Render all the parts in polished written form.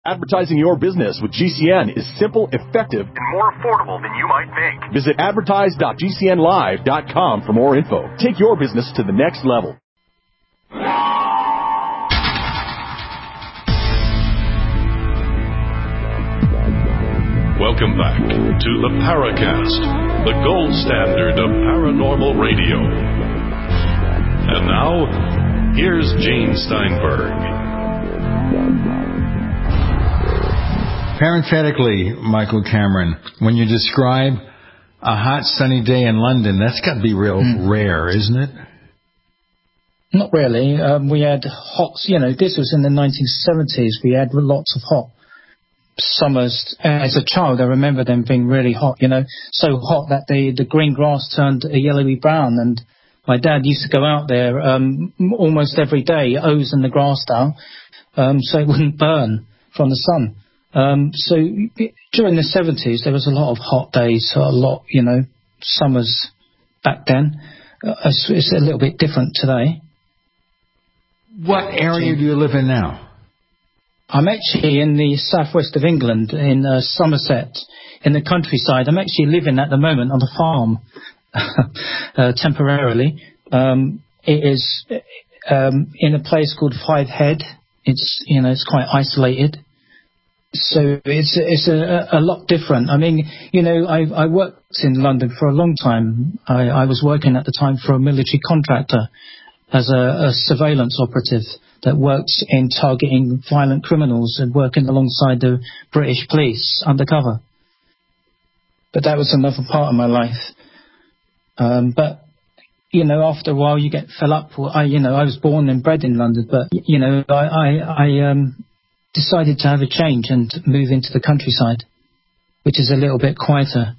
Advertising your business with GCN is simple, effective, and more affordable than you might think. Visit advertise.gcnlive.com for more info. Take your business to the next level. Welcome back to the Paracast, the gold standard of paranormal radio. And now, here's Gene Steinberg. Parenthetically, Michael Cameron, when you describe a hot sunny day in London, that's got to be real rare, isn't it? Not really. We had hot, this was in the 1970s. We had lots of hot summers. As a child, I remember them being really hot, so hot that the green grass turned a yellowy brown. And my dad used to go out there almost every day, hosing the grass down so it wouldn't burn from the sun. So during the 70s, there was a lot of hot days, a lot, summers back then. It's a little bit different today. What area do you live in now? I'm actually in the southwest of England, in Somerset, in the countryside. I'm actually living at the moment on a farm, temporarily. It is in a place called Five Head. It's, it's quite isolated. So it's a lot different. I mean, I worked in London for a long time. I was working at the time for a military contractor as a surveillance operative that worked in targeting violent criminals and working alongside the British police undercover. But that was another part of my life. But after a while you get fed up. I was born and bred in London, but I decided to have a change and move into the countryside, which is a little bit quieter.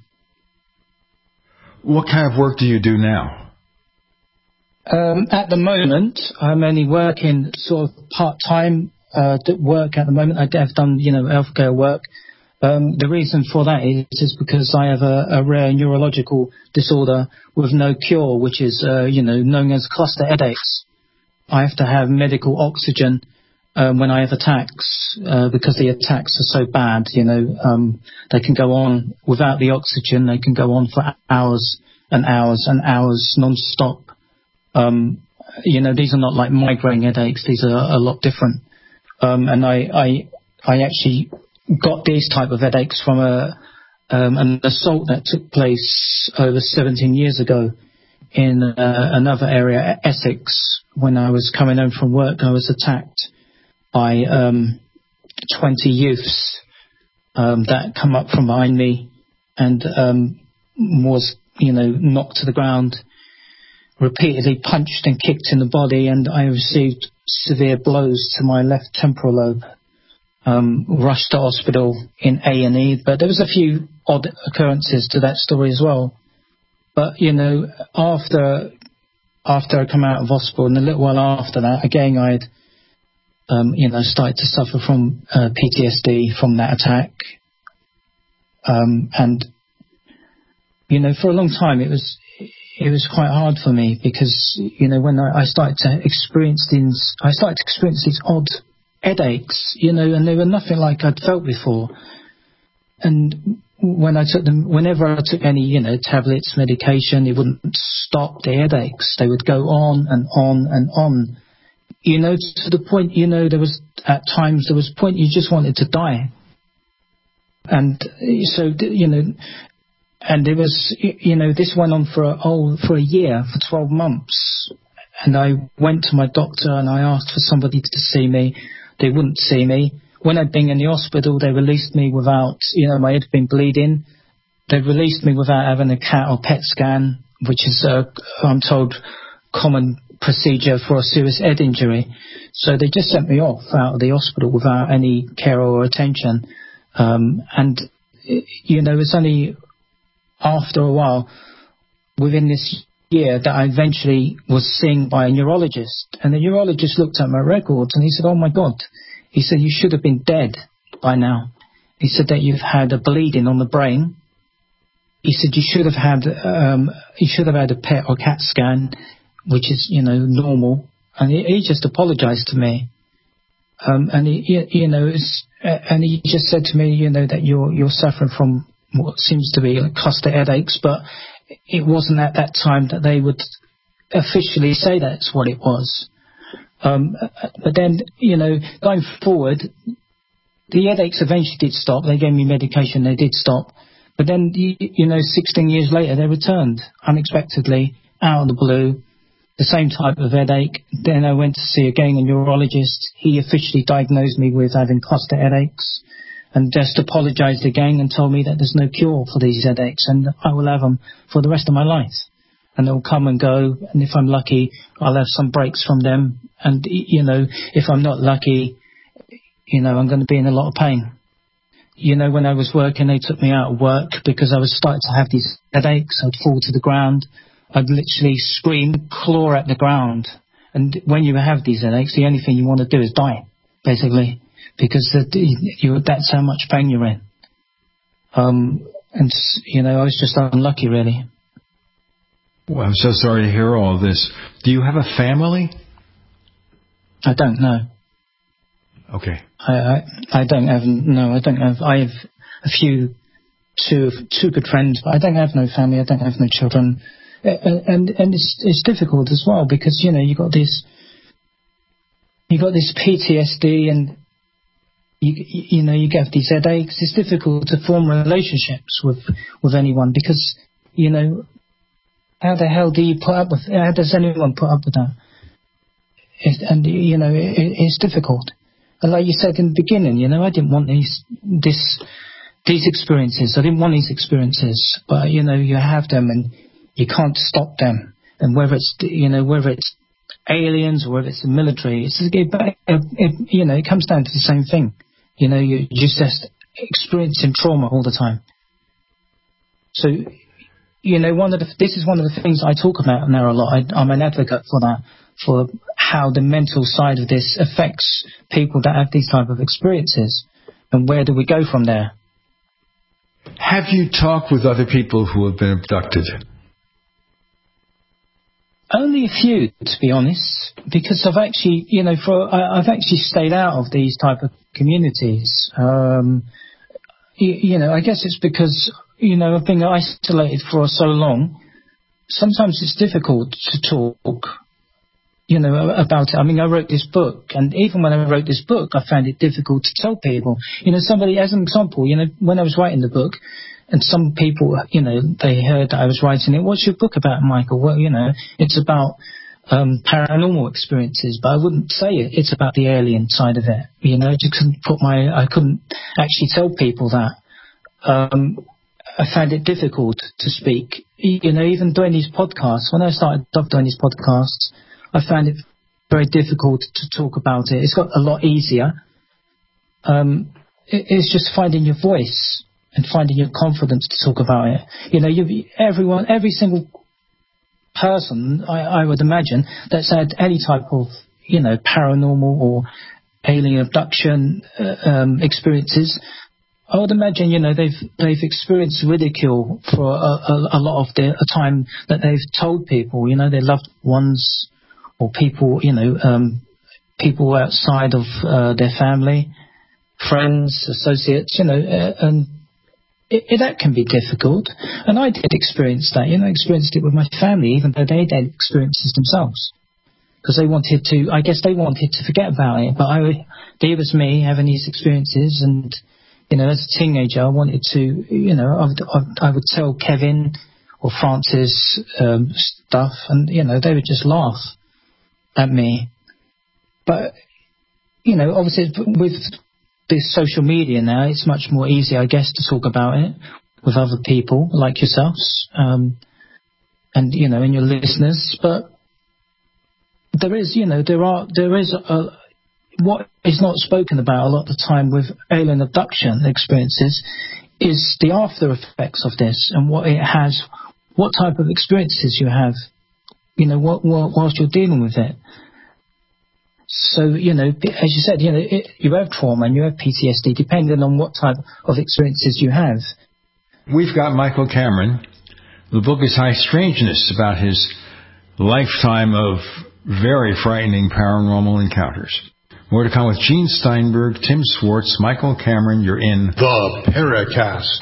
What kind of work do you do now? At the moment, I'm only working sort of part-time work at the moment. I have done, healthcare work. The reason for that is because I have a rare neurological disorder with no cure, which is, known as cluster headaches. I have to have medical oxygen when I have attacks, because the attacks are so bad, they can go on without the oxygen. They can go on for hours and hours and hours non-stop. These are not like migraine headaches. These are a lot different. And I actually got these type of headaches from an assault that took place over 17 years ago in another area, Essex. When I was coming home from work, I was attacked by 20 youths that come up from behind me and was, knocked to the ground, repeatedly punched and kicked in the body, and I received severe blows to my left temporal lobe. Rushed to hospital in A&E, but there was a few odd occurrences to that story as well. But, after I come out of hospital, and a little while after that, again, I had started to suffer from PTSD from that attack. And, for a long time it was quite hard for me because, when I started to experience these odd headaches, and they were nothing like I'd felt before. And when I took them, whenever I took any, tablets, medication, it wouldn't stop the headaches. They would go on and on and on. To the point, there was a point you just wanted to die. And so, and it was, this went on for a year, for 12 months. And I went to my doctor and I asked for somebody to see me. They wouldn't see me. When I'd been in the hospital, they released me without, my head had been bleeding. They released me without having a CAT or PET scan, which is, I'm told, common procedure for a serious head injury. So they just sent me off out of the hospital without any care or attention. And, it's only after a while, within this year, that I eventually was seen by a neurologist. And the neurologist looked at my records and he said, "Oh my God," he said, "you should have been dead by now." He said that you've had a bleeding on the brain. He said you should have had a PET or CAT scan, which is, normal. And he just apologized to me. And and he just said to me, that you're suffering from what seems to be cluster headaches, but it wasn't at that time that they would officially say that's what it was. But then, going forward, the headaches eventually did stop. They gave me medication, they did stop. But then, 16 years later, they returned unexpectedly, out of the blue, the same type of headache. Then I went to see again a neurologist. He officially diagnosed me with having cluster headaches and just apologized again and told me that there's no cure for these headaches and I will have them for the rest of my life. And they'll come and go, and if I'm lucky, I'll have some breaks from them. And, if I'm not lucky, I'm going to be in a lot of pain. When I was working, they took me out of work because I was starting to have these headaches. I'd fall to the ground. I'd literally scream, claw at the ground. And when you have these headaches, the only thing you want to do is die, basically, because that's how much pain you're in. I was just unlucky, really. Well, I'm so sorry to hear all this. Do you have a family? I don't know. Okay. I don't have. No, I don't have. I have two good friends, but I don't have no family. I don't have no children, and it's difficult as well because you got this PTSD and you get these headaches. It's difficult to form relationships with anyone because how the hell do you put up with? How does anyone put up with that? It's difficult. And like you said in the beginning, I didn't want these experiences. I didn't want these experiences, but you have them and you can't stop them. And whether it's aliens or whether it's the military, it comes down to the same thing. You're just experiencing trauma all the time. So this is one of the things I talk about now a lot. I'm an advocate for that, for how the mental side of this affects people that have these type of experiences, and where do we go from there? Have you talked with other people who have been abducted? Only a few, to be honest, because I've actually, I've actually stayed out of these type of communities. I guess it's because I've been isolated for so long. Sometimes it's difficult to talk, about it. I mean, I wrote this book, and even when I wrote this book, I found it difficult to tell people. Somebody, as an example, when I was writing the book, and some people, they heard that I was writing it. What's your book about, Michael? Well, it's about paranormal experiences, but I wouldn't say it. It's about the alien side of it. I couldn't actually tell people that. I found it difficult to speak. Even doing these podcasts, when I started doing these podcasts, I found it very difficult to talk about it. It's got a lot easier. It's just finding your voice and finding your confidence to talk about it. Every single person, I would imagine, that's had any type of, paranormal or alien abduction experiences, I would imagine, they've experienced ridicule for a lot of the time that they've told people, their loved ones or people, people outside of their family, friends, associates, and that can be difficult. And I did experience that, experienced it with my family, even though they didn't experience it themselves. Because they wanted to forget about it. But there was me having these experiences, and as a teenager, I wanted to, I would tell Kevin or Francis stuff, and they would just laugh at me. But obviously with this social media now, it's much more easy, I guess, to talk about it with other people like yourselves, and and your listeners. But there is, what is not spoken about a lot of the time with alien abduction experiences is the after effects of this and what it has, what type of experiences you have, whilst you're dealing with it. So, as you said, you have trauma and you have PTSD depending on what type of experiences you have. We've got Michael Cameron. The book is High Strangeness, about his lifetime of very frightening paranormal encounters. More to come with Gene Steinberg, Tim Swartz, Michael Cameron. You're in The Paracast.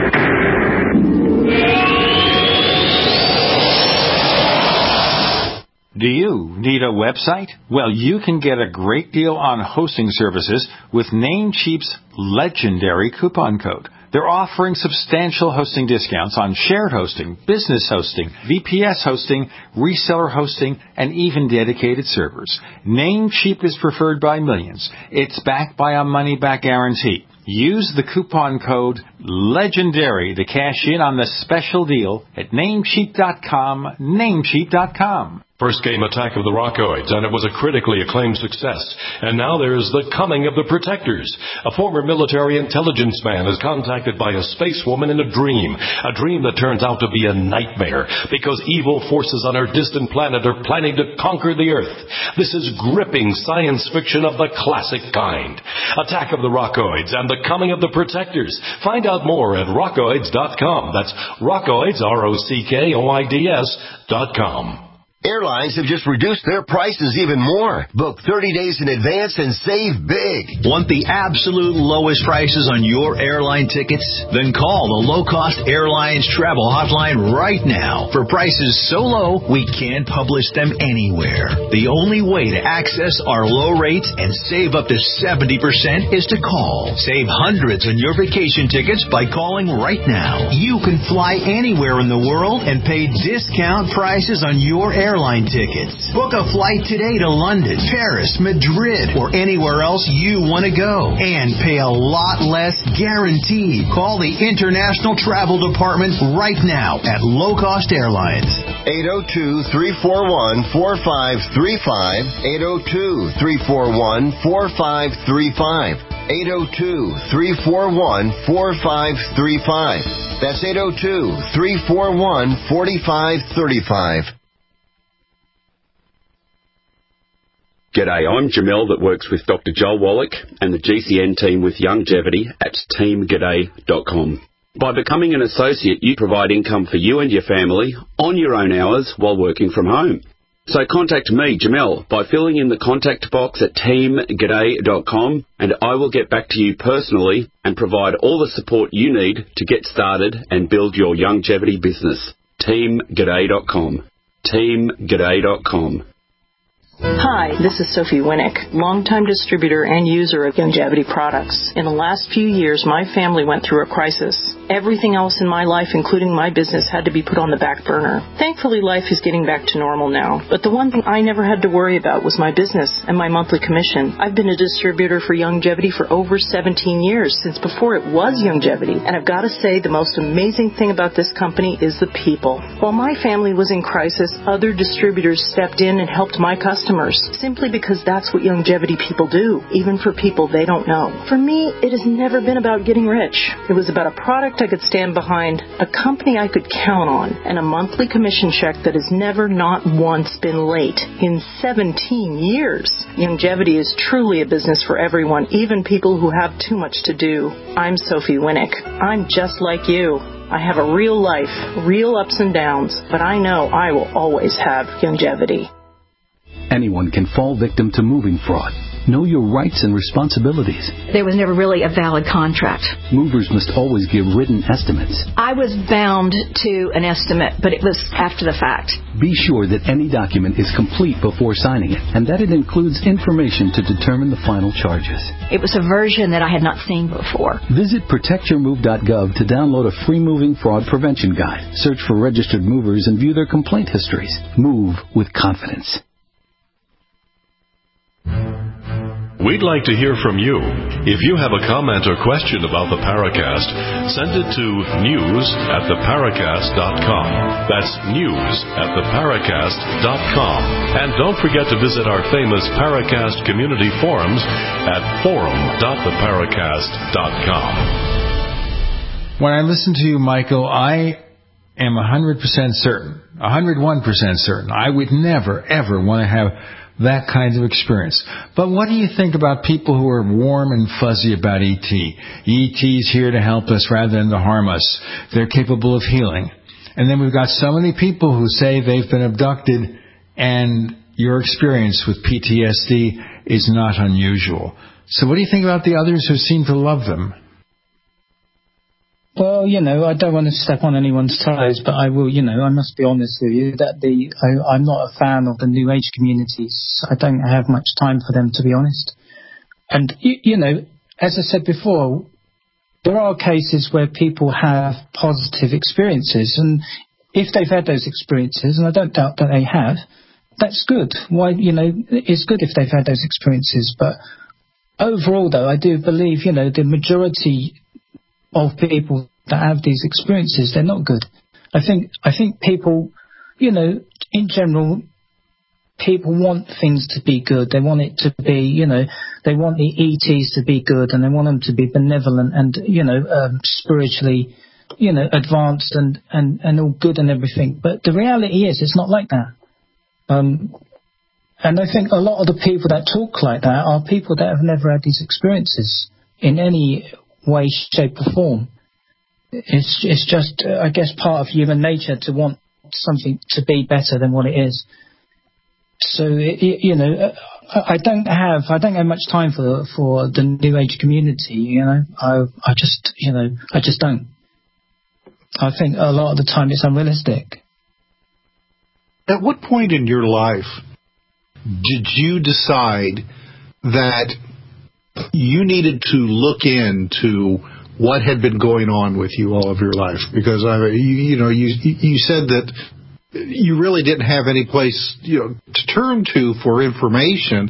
Do you need a website? Well, you can get a great deal on hosting services with Namecheap's legendary coupon code. They're offering substantial hosting discounts on shared hosting, business hosting, VPS hosting, reseller hosting, and even dedicated servers. Namecheap is preferred by millions. It's backed by a money-back guarantee. Use the coupon code LEGENDARY to cash in on the special deal at Namecheap.com, Namecheap.com. First game Attack of the Rockoids, and it was a critically acclaimed success. And now there's The Coming of the Protectors. A former military intelligence man is contacted by a space woman in a dream that turns out to be a nightmare because evil forces on our distant planet are planning to conquer the Earth. This is gripping science fiction of the classic kind. Attack of the Rockoids and The Coming of the Protectors. Find out more at rockoids.com. That's Rockoids, ROCKOIDS.com. Airlines have just reduced their prices even more. Book 30 days in advance and save big. Want the absolute lowest prices on your airline tickets? Then call the Low Cost Airlines Travel Hotline right now. For prices so low, we can't publish them anywhere. The only way to access our low rates and save up to 70% is to call. Save hundreds on your vacation tickets by calling right now. You can fly anywhere in the world and pay discount prices on your airline tickets. Book a flight today to London, Paris, Madrid, or anywhere else you want to go. And pay a lot less guaranteed. Call the International Travel Department right now at Low Cost Airlines. 802-341-4535. 802-341-4535. 802-341-4535. That's 802-341-4535. G'day, I'm Jamel that works with Dr. Joel Wallach and the GCN team with Youngevity at teamg'day.com. By becoming an associate, you provide income for you and your family on your own hours while working from home. So contact me, Jamel, by filling in the contact box at teamg'day.com, and I will get back to you personally and provide all the support you need to get started and build your Youngevity business. teamg'day.com. teamg'day.com. Hi, this is Sophie Winnick, longtime distributor and user of Youngevity products. In the last few years, my family went through a crisis. Everything else in my life, including my business, had to be put on the back burner. Thankfully, life is getting back to normal now. But the one thing I never had to worry about was my business and my monthly commission. I've been a distributor for Youngevity for over 17 years, since before it was Youngevity. And I've got to say, the most amazing thing about this company is the people. While my family was in crisis, other distributors stepped in and helped my customers, simply because that's what Youngevity people do, even for people they don't know. For me, it has never been about getting rich. It was about a product I could stand behind, a company I could count on, and a monthly commission check that has never not once been late in 17 years. Youngevity is truly a business for everyone, even people who have too much to do. I'm Sophie Winnick. I'm just like you. I have a real life, real ups and downs, but I know I will always have Youngevity. Anyone can fall victim to moving fraud. Know your rights and responsibilities. There was never really a valid contract. Movers must always give written estimates. I was bound to an estimate, but it was after the fact. Be sure that any document is complete before signing it, and that it includes information to determine the final charges. It was a version that I had not seen before. Visit protectyourmove.gov to download a free moving fraud prevention guide. Search for registered movers and view their complaint histories. Move with confidence. We'd like to hear from you. If you have a comment or question about the Paracast, send it to news@theparacast.com. That's news@theparacast.com. And don't forget to visit our famous Paracast community forums at forum.theparacast.com. When I listen to you, Michael, I am 100% certain, 101% certain, I would never, ever want to have that kind of experience. But what do you think about people who are warm and fuzzy about E.T.? E.T.'s here to help us rather than to harm us. They're capable of healing. And then we've got so many people who say they've been abducted, and your experience with PTSD is not unusual. So what do you think about the others who seem to love them? Well, I don't want to step on anyone's toes, but I will, I must be honest with you that I'm not a fan of the New Age communities. I don't have much time for them, to be honest. And, as I said before, there are cases where people have positive experiences, and if they've had those experiences, and I don't doubt that they have, that's good. Why, it's good if they've had those experiences. But overall, though, I do believe, the majority of people that have these experiences, they're not good. I think people, in general, people want things to be good. They want it to be, they want the ETs to be good, and they want them to be benevolent and, spiritually, advanced and all good and everything. But the reality is, it's not like that. And I think a lot of the people that talk like that are people that have never had these experiences in any way, shape or form. It's just, I guess, part of human nature to want something to be better than what it is. So, I don't have much time for the New Age community, I just don't. I think a lot of the time it's unrealistic. At what point in your life did you decide that you needed to look into what had been going on with you all of your life? Because you said that you really didn't have any place, to turn to for information.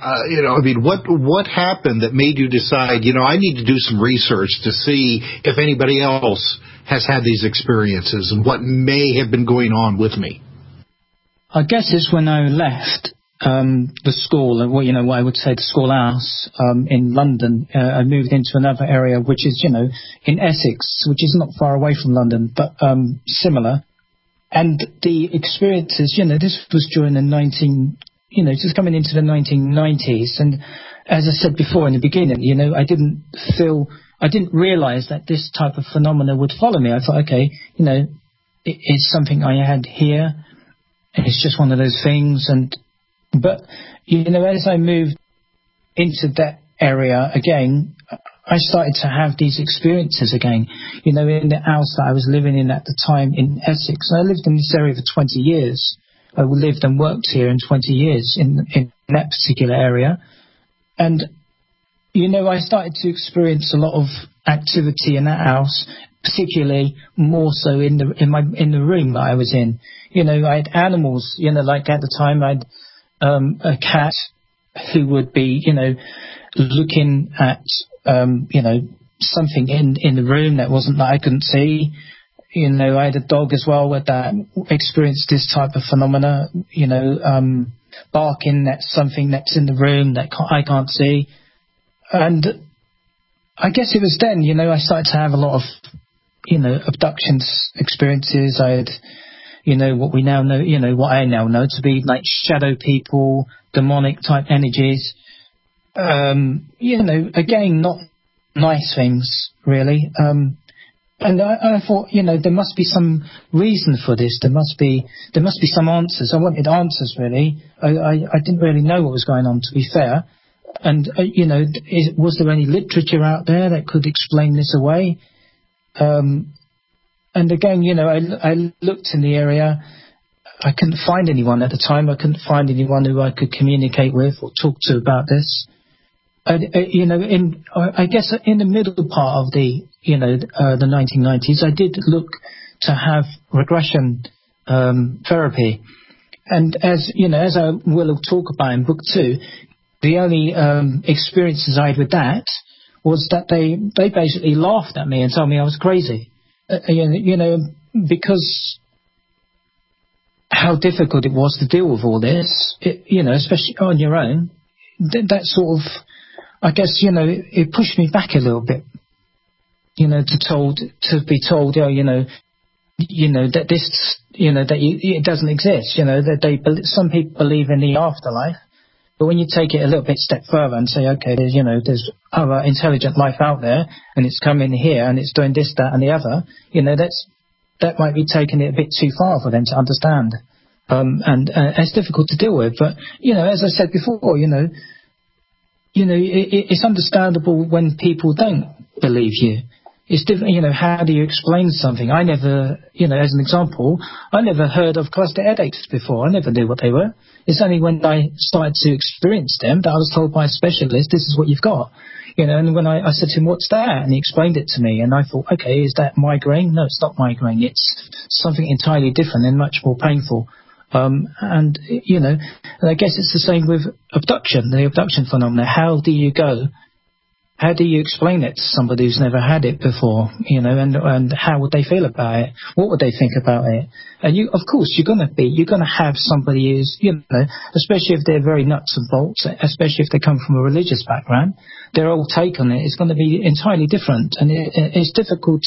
What happened that made you decide, I need to do some research to see if anybody else has had these experiences and what may have been going on with me? I guess it's when I left the school, what I would say the schoolhouse in London. I moved into another area, which is, in Essex, which is not far away from London, but similar. And the experiences, this was during the just coming into the 1990s. And as I said before in the beginning, I didn't realize that this type of phenomena would follow me. I thought, okay, it's something I had here. It's just one of those things. But as I moved into that area again, I started to have these experiences again. In the house that I was living in at the time in Essex. I lived in this area for 20 years. I lived and worked here in 20 years in that particular area. And, I started to experience a lot of activity in that house, particularly more so in the room that I was in. I had animals, like at the time I had a cat who would be, looking at, something in the room that I couldn't see. I had a dog as well that experienced this type of phenomena, barking at something that's in the room that I can't see. And I guess it was then, I started to have a lot of, abductions experiences. I had, what we now know, what I now know to be like shadow people, demonic type energies. Again, not nice things, really. And I thought, there must be some reason for this. There must be some answers. I wanted answers, really. I didn't really know what was going on, to be fair. And, was there any literature out there that could explain this away? And again, I looked in the area. I couldn't find anyone at the time. I couldn't find anyone who I could communicate with or talk to about this. I guess in the middle part of the 1990s, I did look to have regression therapy. And as I will talk about in book 2, the only experiences I had with that was that they basically laughed at me and told me I was crazy. Because how difficult it was to deal with all this, especially on your own, that sort of, I guess, it pushed me back a little bit, to be told, that this, it doesn't exist, that some people believe in the afterlife. But when you take it a little bit step further and say, okay, there's other intelligent life out there, and it's coming here and it's doing this, that, and the other, that might be taking it a bit too far for them to understand. And it's difficult to deal with. But, as I said before, it's understandable when people don't believe you. It's different, how do you explain something? I never, as an example, I never heard of cluster headaches before. I never knew what they were. It's only when I started to experience them that I was told by a specialist, this is what you've got. And when I said to him, what's that? And he explained it to me. And I thought, okay, is that migraine? No, it's not migraine. It's something entirely different and much more painful. And I guess it's the same with abduction, the abduction phenomena. How do you explain it to somebody who's never had it before, and how would they feel about it? What would they think about it? And of course, you're going to have somebody who's, especially if they're very nuts and bolts, especially if they come from a religious background, their whole take on it is going to be entirely different. And it's difficult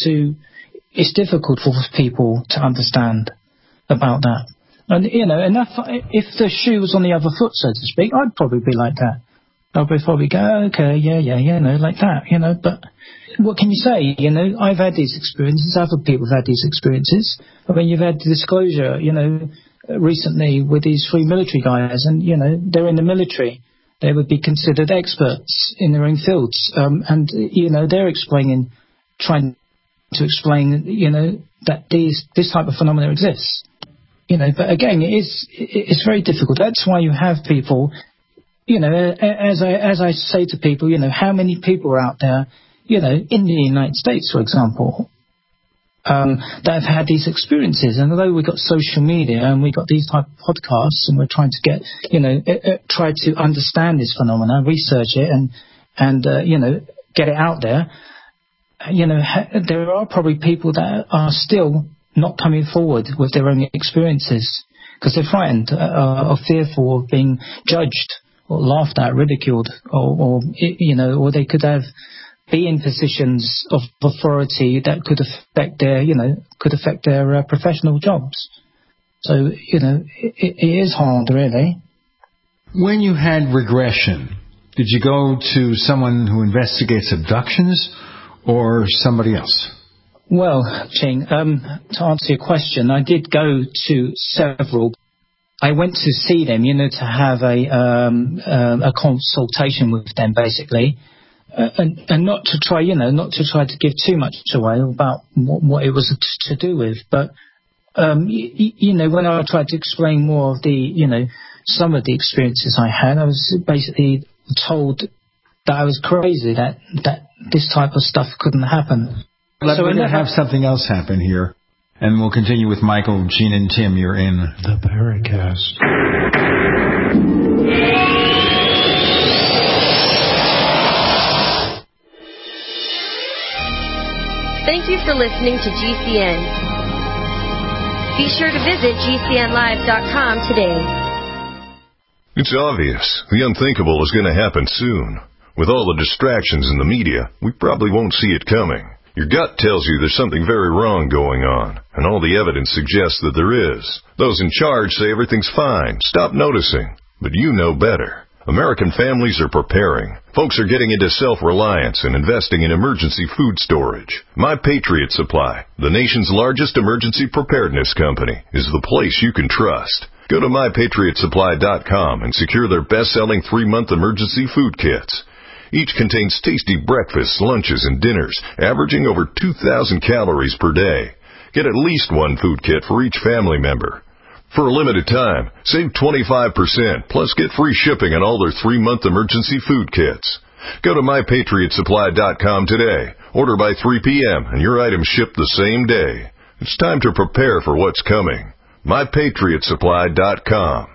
for people to understand about that. And, and if the shoe was on the other foot, so to speak, I'd probably be like that. I'll probably go, okay, yeah, like that, but what can you say? I've had these experiences, other people have had these experiences. I mean, you've had the disclosure, recently with these 3 military guys, and, they're in the military. They would be considered experts in their own fields. And, they're trying to explain, that this type of phenomena exists. But again, it's very difficult. That's why you have people, as I say to people, how many people are out there, in the United States, for example, that have had these experiences. And although we've got social media and we've got these type of podcasts and we're trying to get, try to understand this phenomena, research it and get it out there, there are probably people that are still not coming forward with their own experiences because they're frightened or fearful of being judged or laughed at, ridiculed, or they could be in positions of authority that could affect their professional jobs. So it is hard, really. When you had regression, did you go to someone who investigates abductions or somebody else? Well, Ching, to answer your question, I did go to several. I went to see them, to have a consultation with them, basically, and not to try to give too much away about what it was to do with. But when I tried to explain more of the, some of the experiences I had, I was basically told that I was crazy, that this type of stuff couldn't happen. We're going to have something else happen here. And we'll continue with Michael, Gene, and Tim. You're in the Paracast. Thank you for listening to GCN. Be sure to visit GCNlive.com today. It's obvious. The unthinkable is going to happen soon. With all the distractions in the media, we probably won't see it coming. Your gut tells you there's something very wrong going on, and all the evidence suggests that there is. Those in charge say everything's fine. Stop noticing. But you know better. American families are preparing. Folks are getting into self-reliance and investing in emergency food storage. My Patriot Supply, the nation's largest emergency preparedness company, is the place you can trust. Go to MyPatriotSupply.com and secure their best-selling 3-month emergency food kits. Each contains tasty breakfasts, lunches, and dinners, averaging over 2,000 calories per day. Get at least one food kit for each family member. For a limited time, save 25%, plus get free shipping on all their 3-month emergency food kits. Go to MyPatriotSupply.com today. Order by 3 p.m. and your items ship the same day. It's time to prepare for what's coming. MyPatriotSupply.com.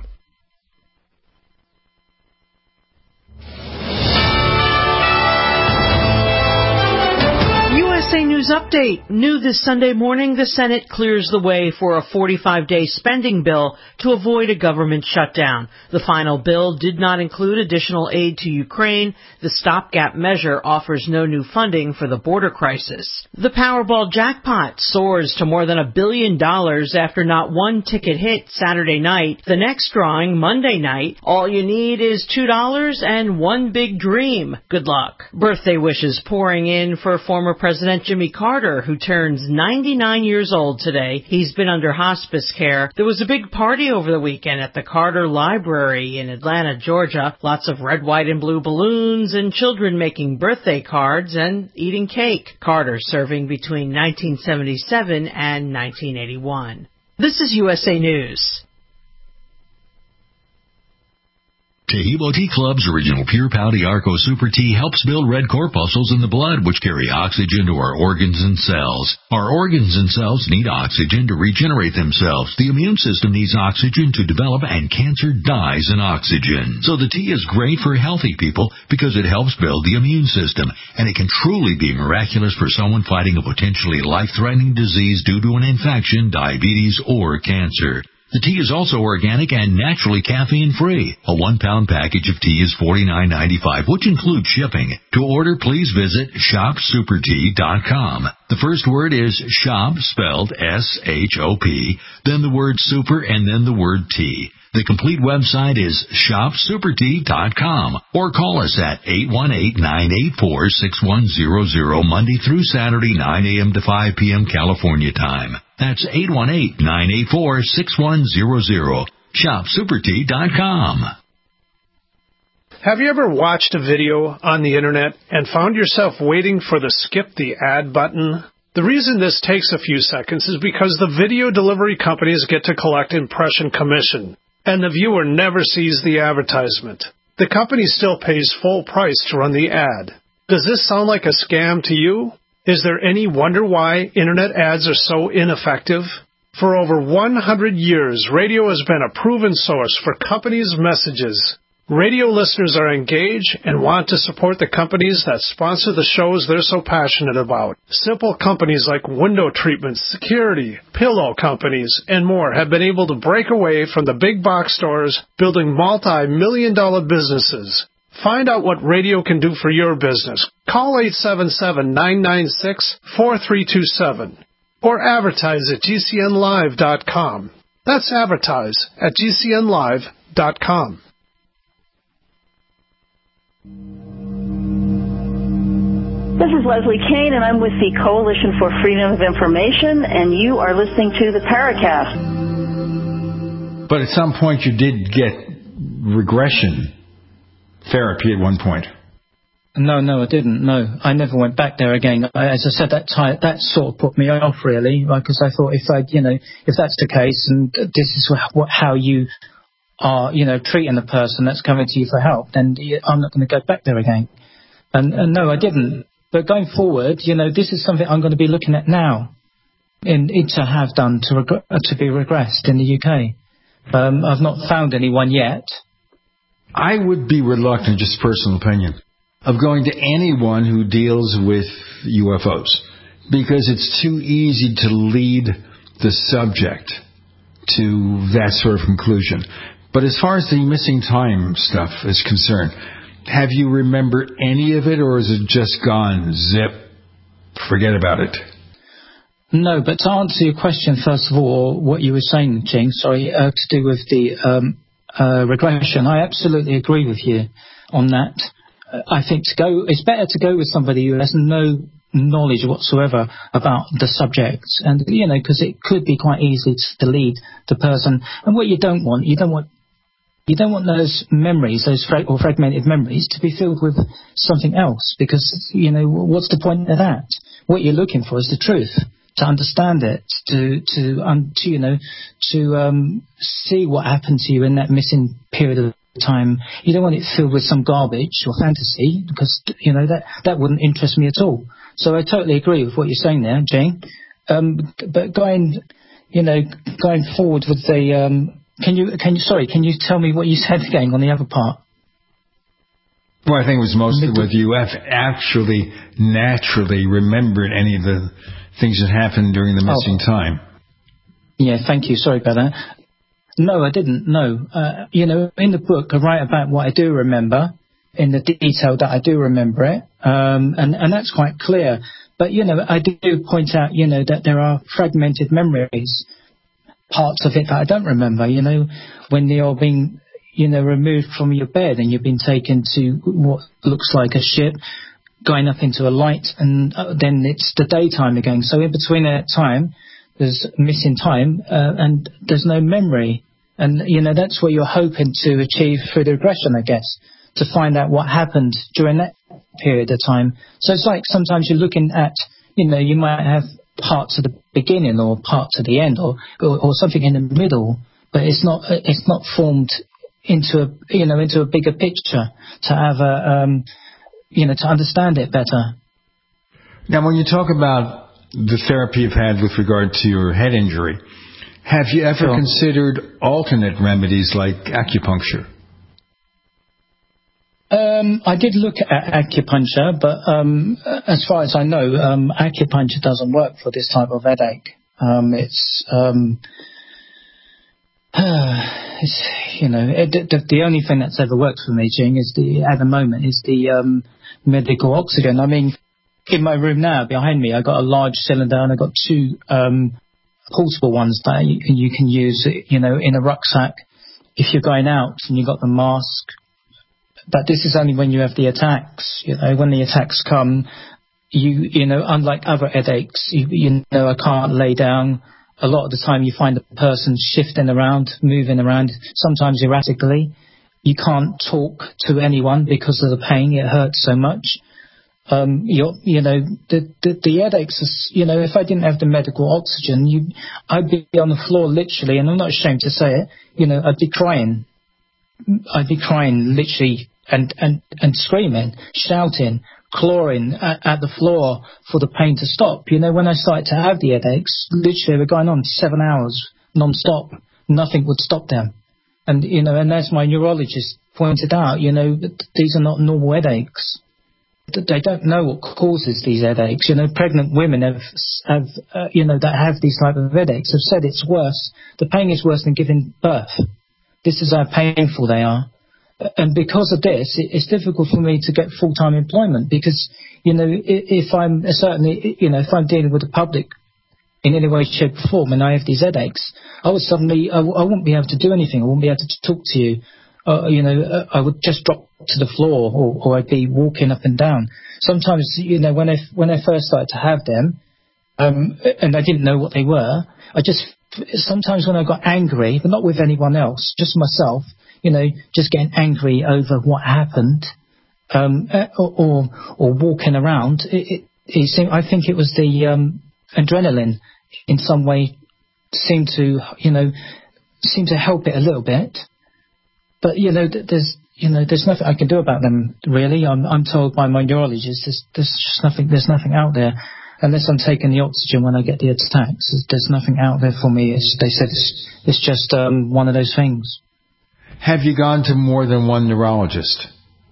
USA News Update. New this Sunday morning, the Senate clears the way for a 45-day spending bill to avoid a government shutdown. The final bill did not include additional aid to Ukraine. The stopgap measure offers no new funding for the border crisis. The Powerball jackpot soars to more than $1 billion after not one ticket hit Saturday night. The next drawing Monday night. All you need is $2 and one big dream. Good luck. Birthday wishes pouring in for former President Jimmy Carter, who turns 99 years old today. He's been under hospice care. There was a big party over the weekend at the Carter Library in Atlanta, Georgia. Lots of red, white, and blue balloons and children making birthday cards and eating cake. Carter serving between 1977 and 1981. This is USA News. Tahibo Tea Club's original Pure Pouty Arco Super Tea helps build red corpuscles in the blood, which carry oxygen to our organs and cells. Our organs and cells need oxygen to regenerate themselves. The immune system needs oxygen to develop, and cancer dies in oxygen. So the tea is great for healthy people because it helps build the immune system, and it can truly be miraculous for someone fighting a potentially life-threatening disease due to an infection, diabetes, or cancer. The tea is also organic and naturally caffeine-free. A 1-pound package of tea is $49.95, which includes shipping. To order, please visit shopsupertea.com. The first word is shop, spelled S-H-O-P, then the word super, and then the word tea. The complete website is shopsupertea.com, or call us at 818-984-6100 Monday through Saturday, 9 a.m. to 5 p.m. California time. That's 818-984-6100. shopsupertea.com. Have you ever watched a video on the internet and found yourself waiting for the skip the ad button? The reason this takes a few seconds is because the video delivery companies get to collect impression commission, and the viewer never sees the advertisement. The company still pays full price to run the ad. Does this sound like a scam to you? Is there any wonder why internet ads are so ineffective? For over 100 years, radio has been a proven source for companies' messages. Radio listeners are engaged and want to support the companies that sponsor the shows they're so passionate about. Simple companies like window treatments, security, pillow companies, and more have been able to break away from the big box stores, building multi-million-dollar businesses. Find out what radio can do for your business. Call 877-996-4327 or advertise at GCNlive.com. That's advertise at GCNlive.com. This is Leslie Kane, and I'm with the Coalition for Freedom of Information, and you are listening to the Paracast. But at some point you did get regression therapy at one point. No, I didn't. No, I never went back there again. As I said, that sort of put me off, really, because I thought if that's the case, and this is how you are, treating the person that's coming to you for help, then I'm not going to go back there again. And no, I didn't. But going forward, this is something I'm going to be looking at now, to have done to be regressed in the UK. I've not found anyone yet. I would be reluctant, just personal opinion, of going to anyone who deals with UFOs, because it's too easy to lead the subject to that sort of conclusion. But as far as the missing time stuff is concerned, have you remembered any of it, or is it just gone, zip, forget about it? No, but to answer your question, first of all, what you were saying, Jing, to do with the regression, I absolutely agree with you on that. I think it's better to go with somebody who has no knowledge whatsoever about the subject, and because it could be quite easy to lead the person. And what you don't want those memories, those fragmented memories, to be filled with something else, because what's the point of that? What you're looking for is the truth, to understand it, to see what happened to you in that missing period of time. You don't want it filled with some garbage or fantasy, because that wouldn't interest me at all. So I totally agree with what you're saying there, Jane. But going forward with the can you tell me what you said again on the other part? Well, I think it was mostly whether you have actually naturally remembered any of the things that happened during the missing time. Yeah, thank you. Sorry about that. No, I didn't. No. In the book, I write about what I do remember, in the detail that I do remember it, and that's quite clear. But, I do point out, that there are fragmented memories, parts of it that I don't remember, when you're being, removed from your bed and you've been taken to what looks like a ship, going up into a light, and then it's the daytime again. So in between that time, there's missing time, and there's no memory. And, that's what you're hoping to achieve through the regression, I guess, to find out what happened during that period of time. So it's like sometimes you're looking at, you might have parts of the beginning or parts of the end or something in the middle, but it's not formed into a bigger picture to have to understand it better. Now, when you talk about the therapy you've had with regard to your head injury, have you ever considered alternate remedies like acupuncture? I did look at acupuncture, but as far as I know, acupuncture doesn't work for this type of headache. The only thing that's ever worked for me, Jing, at the moment is the medical oxygen. I mean, in my room now, behind me, I got a large cylinder and I got two portable ones that you can use, in a rucksack if you're going out and you got the mask. But this is only when you have the attacks. When the attacks come, unlike other headaches, I can't lay down. A lot of the time you find the person shifting around, moving around, sometimes erratically. You can't talk to anyone because of the pain. It hurts so much. The headaches, if I didn't have the medical oxygen, I'd be on the floor literally, and I'm not ashamed to say it, I'd be crying. I'd be crying literally and screaming, shouting, clawing at the floor for the pain to stop. When I started to have the headaches, literally they were going on 7 hours non-stop. Nothing would stop them. And, and as my neurologist pointed out, these are not normal headaches. They don't know what causes these headaches. Pregnant women that have these type of headaches have said it's worse. The pain is worse than giving birth. This is how painful they are. And because of this, it's difficult for me to get full-time employment because, if I'm dealing with the public in any way, shape, or form, and I have these headaches, I won't be able to do anything. I won't be able to talk to you. I would just drop to the floor, or I'd be walking up and down. Sometimes, when I first started to have them, and I didn't know what they were, sometimes when I got angry, but not with anyone else, just myself, just getting angry over what happened, or walking around, I think it was the adrenaline in some way seemed to help it a little bit. But there's nothing I can do about them really. I'm told by my neurologist there's just nothing. There's nothing out there unless I'm taking the oxygen when I get the attacks. There's nothing out there for me. They said it's just one of those things. Have you gone to more than one neurologist?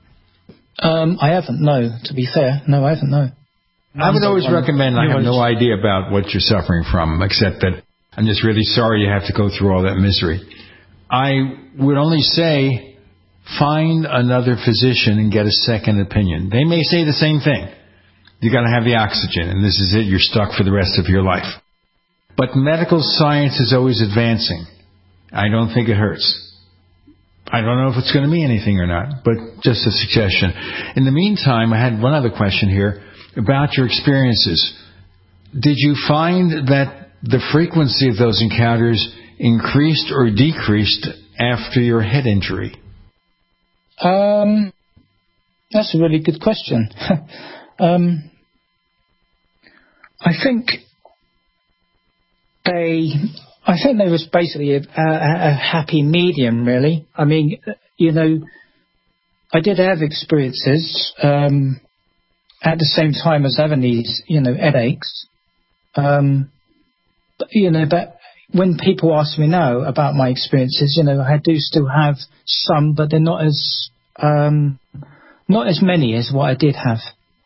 I haven't. No, to be fair, no, I haven't. No. I would always recommend. I have no idea about what you're suffering from, except that I'm just really sorry you have to go through all that misery. I would only say find another physician and get a second opinion. They may say the same thing. You got to have the oxygen, and this is it. You're stuck for the rest of your life. But medical science is always advancing. I don't think it hurts. I don't know if it's going to mean anything or not, but just a suggestion. In the meantime, I had one other question here about your experiences. Did you find that the frequency of those encounters increased or decreased after your head injury? That's a really good question. I think there was basically a happy medium, really. I mean, I did have experiences at the same time as having these, headaches. But when people ask me now about my experiences, I do still have some, but they're not as many as what I did have.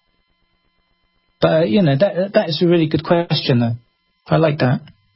But that is a really good question, though. I like that.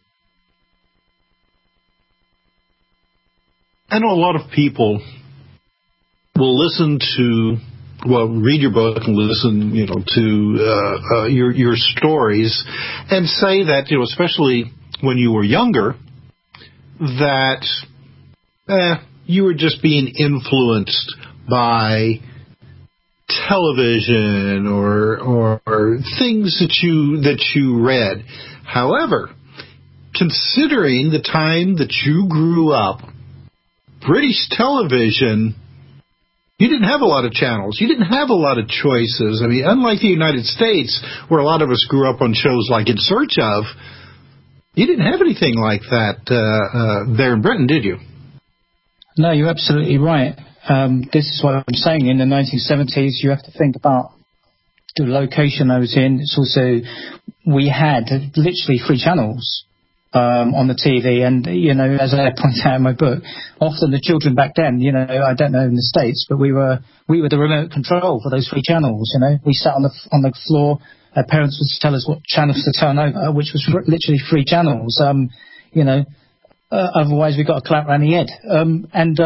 I know a lot of people will read your book and listen, to your stories, and say that, especially when you were younger, that you were just being influenced by television or things that you read. However, considering the time that you grew up, British television, you didn't have a lot of channels. You didn't have a lot of choices. I mean, unlike the United States, where a lot of us grew up on shows like In Search Of, you didn't have anything like that there in Britain, did you? No, you're absolutely right. This is what I'm saying. In the 1970s, you have to think about the location I was in. It's also, we had literally 3 channels on the TV, and as I point out in my book, often the children back then, I don't know in the States, but we were the remote control for those 3 channels. We sat on the floor. Our parents would tell us what channels to turn over, which was literally 3 channels. Otherwise we got a clap around the head. And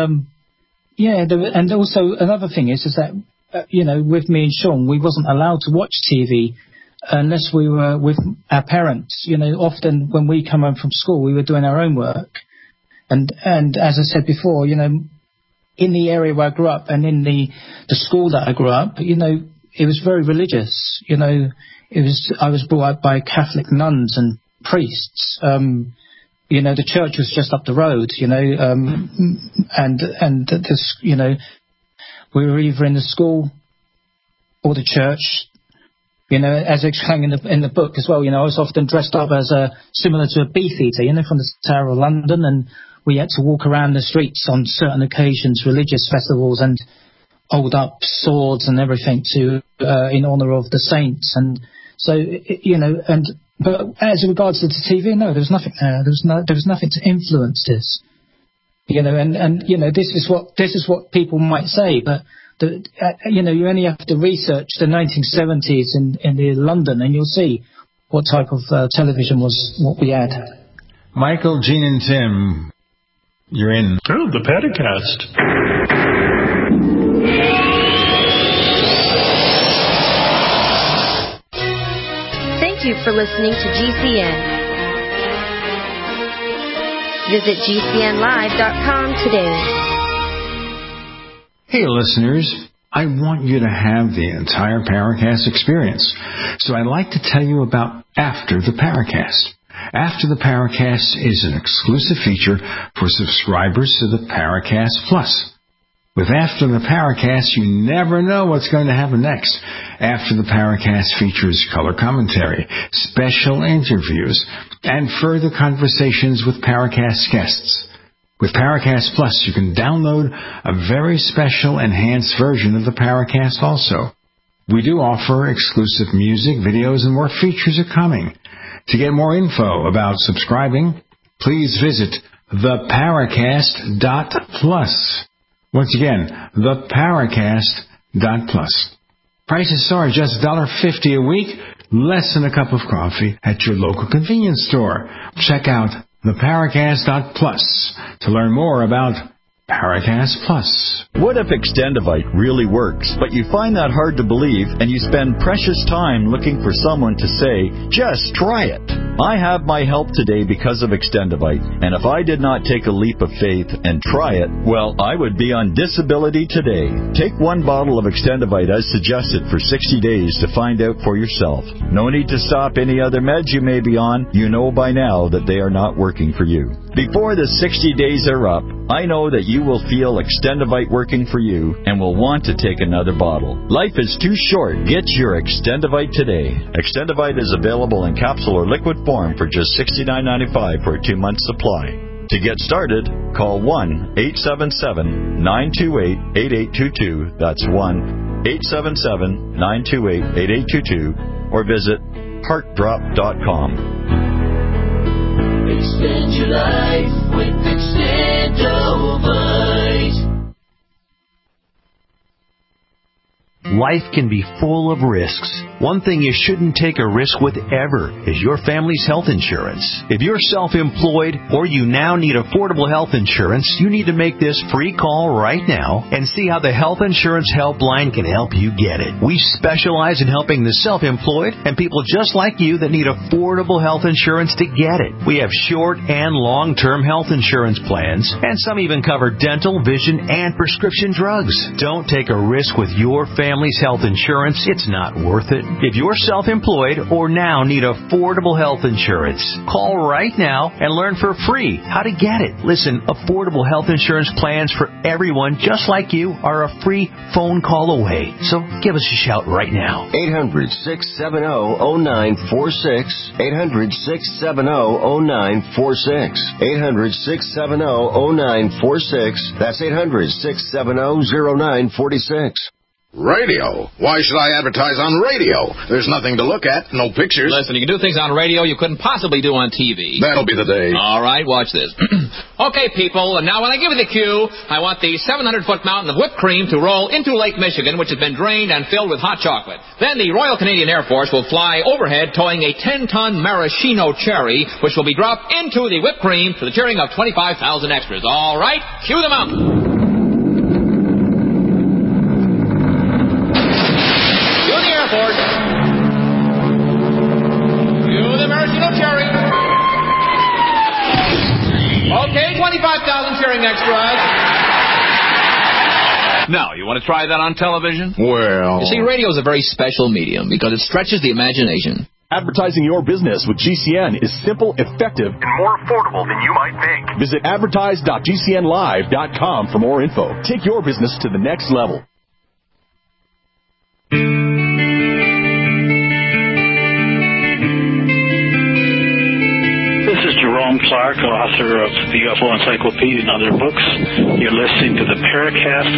also another thing is that with me and Sean, we wasn't allowed to watch TV unless we were with our parents. Often when we come home from school, we were doing our own work. And as I said before, in the area where I grew up and in the school that I grew up, it was very religious. I was brought up by Catholic nuns and priests. The church was just up the road, we were either in the school or the church. As I explained in the book as well, I was often dressed up as similar to a beefeater, from the Tower of London, and we had to walk around the streets on certain occasions, religious festivals, and hold up swords and everything in honour of the saints. And so, but as regards to the TV, no, there was nothing there. There was nothing to influence this. This is what people might say, but you only have to research the 1970s in London, and you'll see what type of television was what we had. Michael, Gene, and Tim, you're in. Oh, the Paracast. Thank you for listening to GCN. Visit GCNlive.com today. Hey, listeners. I want you to have the entire Paracast experience. So I'd like to tell you about After the Paracast. After the Paracast is an exclusive feature for subscribers to the Paracast Plus. With After the Paracast, you never know what's going to happen next. After the Paracast features color commentary, special interviews, and further conversations with Paracast guests. With Paracast Plus, you can download a very special enhanced version of the Paracast also. We do offer exclusive music, videos, and more features are coming. To get more info about subscribing, please visit theparacast.plus. Once again, theparacast.plus. Prices start just $1.50 a week, less than a cup of coffee at your local convenience store. Check out theparacast.plus to learn more about Paracast Plus. What if Extendivite really works, but you find that hard to believe and you spend precious time looking for someone to say, just try it? I have my help today because of Extendivite, and if I did not take a leap of faith and try it, well, I would be on disability today. Take 1 bottle of Extendivite as suggested for 60 days to find out for yourself. No need to stop any other meds you may be on. You know by now that they are not working for you. Before the 60 days are up, I know that you will feel Extendivite working for you and will want to take another bottle. Life is too short. Get your Extendivite today. Extendivite is available in capsule or liquid form for just $69.95 for a 2-month supply. To get started, call 1-877-928-8822. That's 1-877-928-8822. Or visit heartdrop.com. Extend your life with Extendovite. Life can be full of risks. One thing you shouldn't take a risk with ever is your family's health insurance. If you're self-employed or you now need affordable health insurance, you need to make this free call right now and see how the Health Insurance Helpline can help you get it. We specialize in helping the self-employed and people just like you that need affordable health insurance to get it. We have short and long-term health insurance plans, and some even cover dental, vision, and prescription drugs. Don't take a risk with your family family's health insurance, it's not worth it. If you're self-employed or now need affordable health insurance, call right now and learn for free how to get it. Listen, affordable health insurance plans for everyone just like you are a free phone call away. So give us a shout right now. 800-670-0946. 800-670-0946. 800-670-0946. That's 800-670-0946. Radio? Why should I advertise on radio? There's nothing to look at, no pictures. Listen, you can do things on radio you couldn't possibly do on TV. That'll be the day. All right, watch this. Okay, people, and now when I give you the cue, I want the 700-foot mountain of whipped cream to roll into Lake Michigan, which has been drained and filled with hot chocolate. Then the Royal Canadian Air Force will fly overhead towing a 10-ton maraschino cherry, which will be dropped into the whipped cream to the cheering of 25,000 extras. All right, cue the mountain. Okay, 25,000 cheering extras. Now, you want to try that on television? Well... You see, radio is a very special medium because it stretches the imagination. Advertising your business with GCN is simple, effective, and more affordable than you might think. Visit advertise.gcnlive.com for more info. Take your business to the next level. This is Jerome Clark, author of the UFO Encyclopedia and other books. You're listening to the Paracast.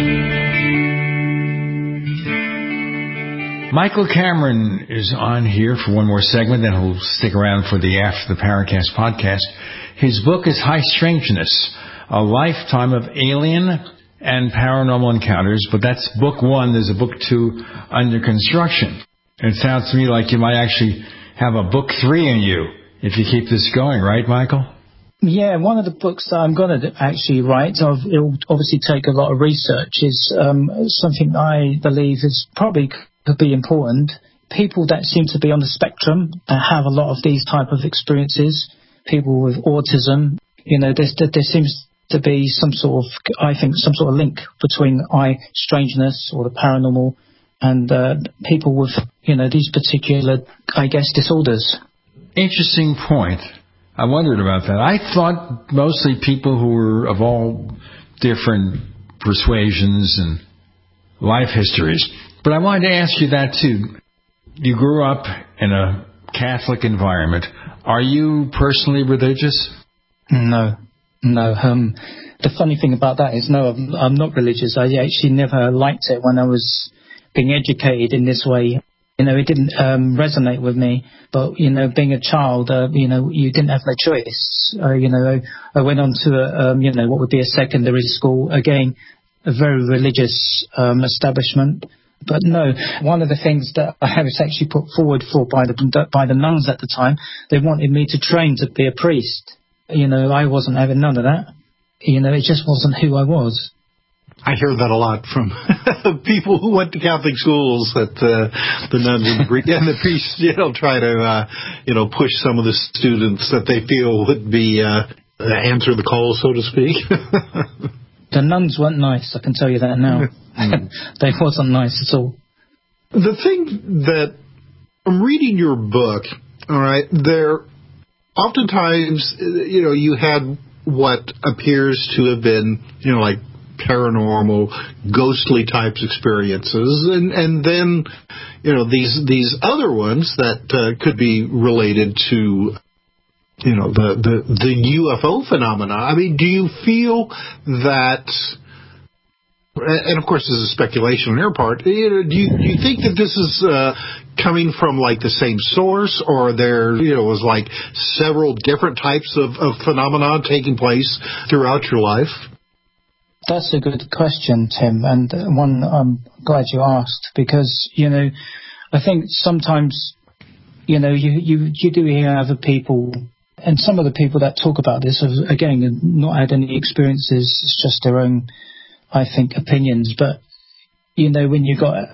Michael Cameron is on here for one more segment, then he'll stick around for the After the Paracast podcast. His book is High Strangeness, A Lifetime of Alien and Paranormal Encounters, but that's book one. There's a book two under construction. It sounds to me like you might actually have a book three in you if you keep this going, right, Michael? Yeah, one of the books that I'm going to actually write, it'll obviously take a lot of research, is something I believe is probably could be important. People that seem to be on the spectrum that have a lot of these type of experiences, people with autism, there seems to be some sort of link between strangeness or the paranormal and people with, these particular, disorders. Interesting point. I wondered about that. I thought mostly people who were of all different persuasions and life histories. But I wanted to ask you that, too. You grew up in a Catholic environment. Are you personally religious? No. The funny thing about that is, no, I'm not religious. I actually never liked it when I was being educated in this way. It didn't resonate with me. But, being a child, you didn't have no choice. I went on to, what would be a secondary school. Again, a very religious establishment. But no, one of the things that I was actually put forward for by the nuns at the time, they wanted me to train to be a priest. I wasn't having none of that. It just wasn't who I was. I hear that a lot from people who went to Catholic schools, that the nuns and the priests, try to, push some of the students that they feel would be answer the call, so to speak. The nuns weren't nice, I can tell you that now. They wasn't nice at all. The thing that I'm reading your book, all right, there oftentimes, you had what appears to have been, like paranormal, ghostly types experiences, and then, these other ones that could be related to, the UFO phenomena. I mean, do you feel that, and of course this is speculation on your part, do you think that this is coming from like the same source, or there was like several different types of phenomena taking place throughout your life? That's a good question, Tim, and one I'm glad you asked, because I think sometimes you do hear other people. And some of the people that talk about this have, again, not had any experiences. It's just their own, I think, opinions. But when you got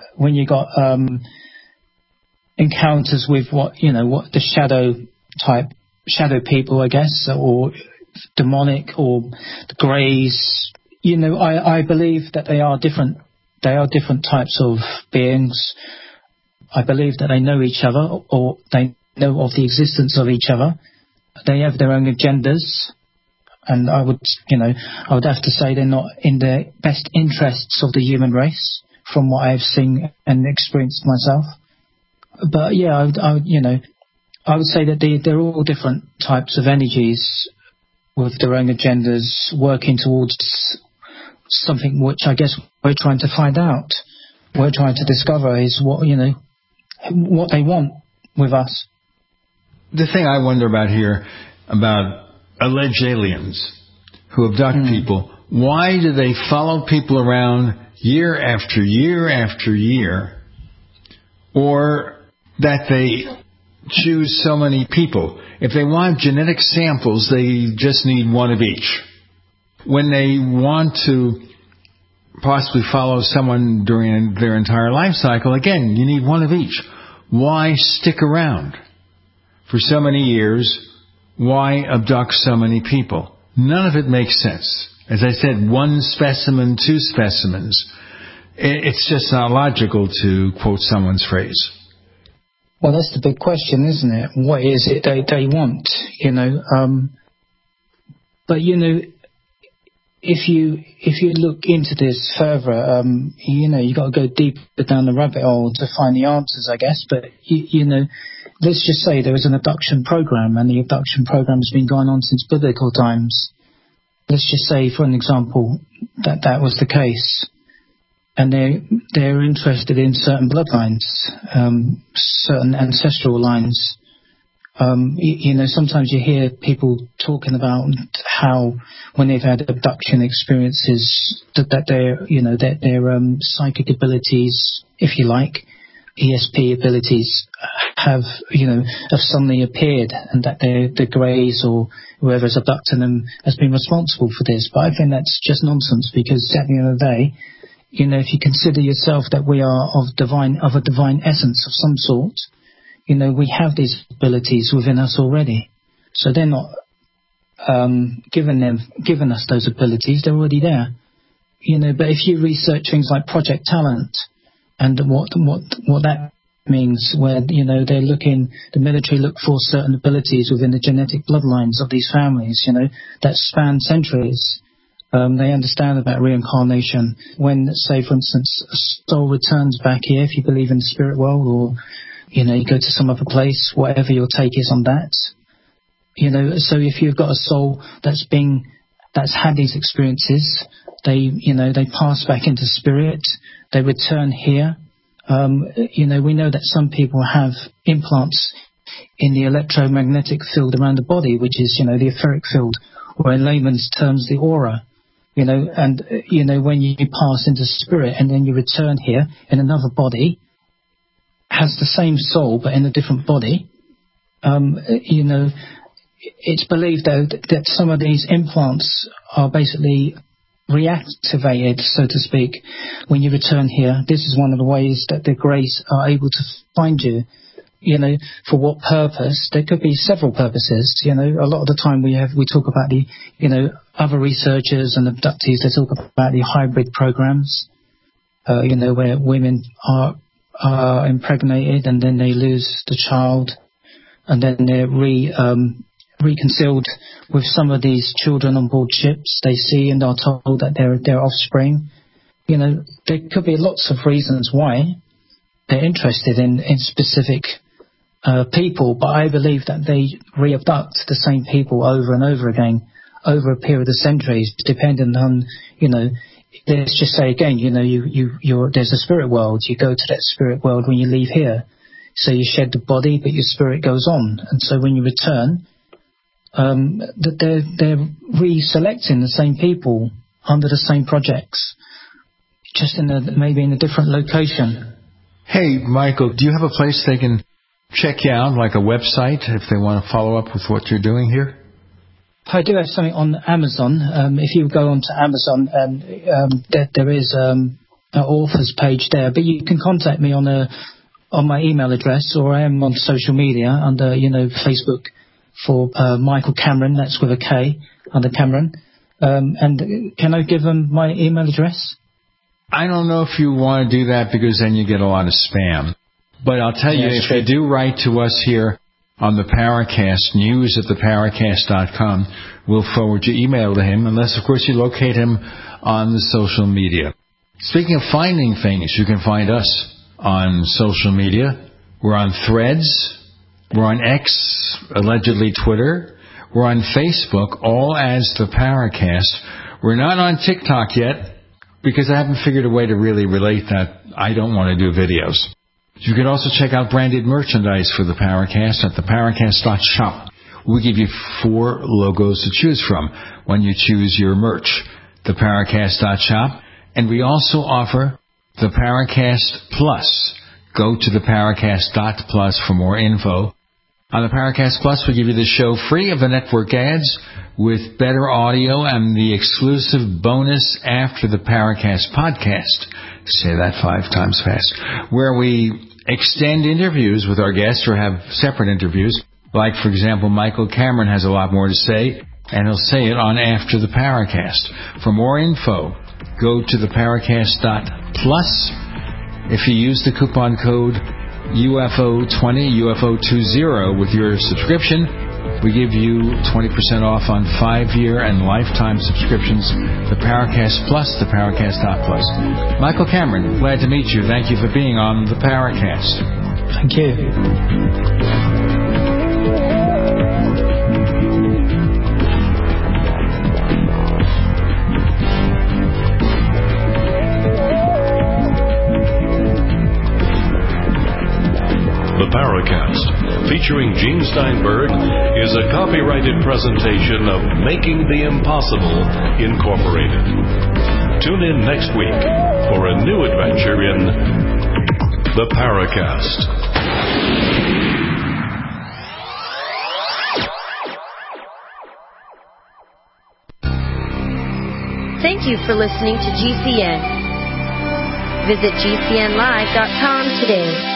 encounters with what the shadow people, I guess, or demonic, or the greys, I believe that they are different they are different types of beings. I believe that they know each other, or they know of the existence of each other. They have their own agendas, and I would have to say they're not in the best interests of the human race, from what I've seen and experienced myself. But yeah, I would say that they're all different types of energies with their own agendas, working towards something which I guess we're trying to find out. We're trying to discover is what they want with us. The thing I wonder about here, about alleged aliens who abduct people, why do they follow people around year after year after year, or that they choose so many people? If they want genetic samples, they just need one of each. When they want to possibly follow someone during their entire life cycle, again, you need one of each. Why stick around for so many years? Why abduct so many people? None of it makes sense. As I said, one specimen, two specimens. It's just not logical, to quote someone's phrase. Well, that's the big question, isn't it? What is it they want, But, if you look into this further, you got to go deeper down the rabbit hole to find the answers, I guess. But, let's just say there is an abduction program, and the abduction program has been going on since biblical times. Let's just say, for an example, that was the case. And they're interested in certain bloodlines, certain ancestral lines. Sometimes you hear people talking about how when they've had abduction experiences that their psychic abilities, if you like, ESP abilities have suddenly appeared, and that the Greys or whoever's abducting them has been responsible for this. But I think that's just nonsense, because at the end of the day, if you consider yourself that we are of a divine essence of some sort, we have these abilities within us already. So they're not giving us those abilities; they're already there. But if you research things like Project Talent and what that means, where the military look for certain abilities within the genetic bloodlines of these families, that span centuries. They understand about reincarnation. When, say, for instance, a soul returns back here, if you believe in the spirit world, or you go to some other place, whatever your take is on that. So if you've got a soul that's had these experiences, they pass back into spirit, they return here. We know that some people have implants in the electromagnetic field around the body, which is, the etheric field, or in layman's terms, the aura. When you pass into spirit and then you return here in another body, has the same soul but in a different body, it's believed, though, that some of these implants are basically reactivated, so to speak, when you return here. This is one of the ways that the Greys are able to find you. For what purpose? There could be several purposes. A lot of the time we talk about the, other researchers and abductees. They talk about the hybrid programs, where women are impregnated and then they lose the child, and then they're reconciled with some of these children on board ships they see, and are told that they're their offspring. There could be lots of reasons why they're interested in specific people, but I believe that they re-abduct the same people over and over again over a period of centuries, depending on, let's just say again, there's a spirit world. You go to that spirit world when you leave here. So you shed the body, but your spirit goes on. And so when you return, they're reselecting the same people under the same projects, just maybe in a different location. Hey, Michael, do you have a place they can check you out, like a website, if they want to follow up with what you're doing here? I do have something on Amazon. If you go onto Amazon, there is an author's page there, but you can contact me on my email address, or I am on social media under, Facebook for Michael Cameron. That's with a K, under Cameron. And can I give them my email address? I don't know if you want to do that because then you get a lot of spam. But I'll tell you, if you do write to us here on the Paracast, news@theparacast.com, we'll forward your email to him, unless, of course, you locate him on the social media. Speaking of finding things, you can find us on social media. We're on Threads. We're on X, allegedly Twitter. We're on Facebook, all as the Paracast. We're not on TikTok yet, because I haven't figured a way to really relate that I don't want to do videos. You can also check out branded merchandise for the Paracast at theparacast.shop. We give you 4 logos to choose from when you choose your merch. Theparacast.shop. And we also offer the Paracast Plus. Go to theparacast.plus for more info. On the Paracast Plus, we give you the show free of the network ads with better audio and the exclusive bonus after the Paracast podcast. Say that 5 times fast. Where we extend interviews with our guests or have separate interviews. Like, for example, Michael Cameron has a lot more to say, and he'll say it on After the Paracast. For more info, go to theparacast.plus. If you use the coupon code UFO20, UFO20 with your subscription, we give you 20% off on 5-year and lifetime subscriptions. The Paracast Plus, the Paracast.plus. Michael Cameron, glad to meet you. Thank you for being on the Paracast. Thank you. The Paracast, featuring Gene Steinberg, is a copyrighted presentation of Making the Impossible, Incorporated. Tune in next week for a new adventure in The Paracast. Thank you for listening to GCN. Visit GCNlive.com today.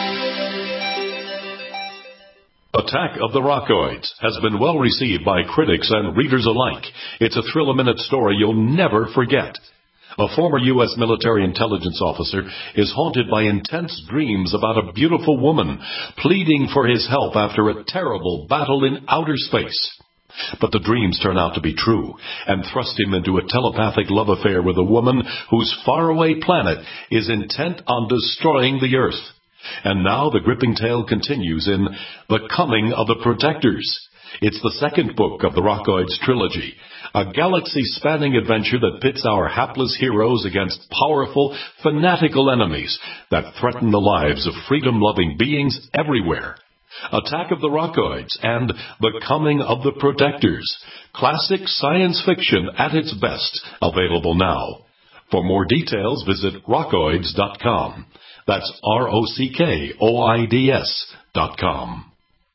Attack of the Rockoids has been well received by critics and readers alike. It's a thrill-a-minute story you'll never forget. A former U.S. military intelligence officer is haunted by intense dreams about a beautiful woman pleading for his help after a terrible battle in outer space. But the dreams turn out to be true and thrust him into a telepathic love affair with a woman whose faraway planet is intent on destroying the Earth. And now the gripping tale continues in The Coming of the Protectors. It's the second book of the Rockoids trilogy, a galaxy-spanning adventure that pits our hapless heroes against powerful, fanatical enemies that threaten the lives of freedom-loving beings everywhere. Attack of the Rockoids and The Coming of the Protectors. Classic science fiction at its best. Available now. For more details, visit rockoids.com. That's ROCKOIDS.com.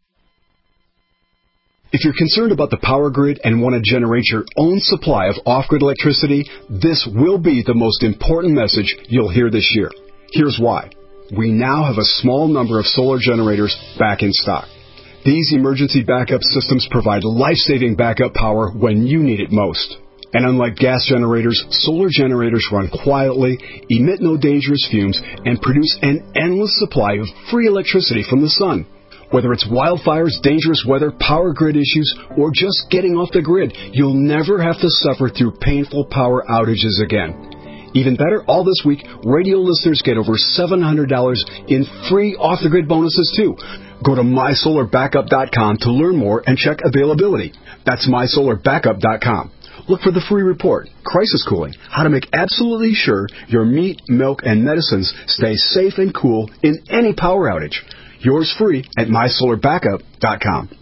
If you're concerned about the power grid and want to generate your own supply of off-grid electricity, this will be the most important message you'll hear this year. Here's why. We now have a small number of solar generators back in stock. These emergency backup systems provide life-saving backup power when you need it most. And unlike gas generators, solar generators run quietly, emit no dangerous fumes, and produce an endless supply of free electricity from the sun. Whether it's wildfires, dangerous weather, power grid issues, or just getting off the grid, you'll never have to suffer through painful power outages again. Even better, all this week, radio listeners get over $700 in free off-the-grid bonuses, too. Go to mysolarbackup.com to learn more and check availability. That's mysolarbackup.com. Look for the free report, Crisis Cooling, how to make absolutely sure your meat, milk, and medicines stay safe and cool in any power outage. Yours free at mysolarbackup.com.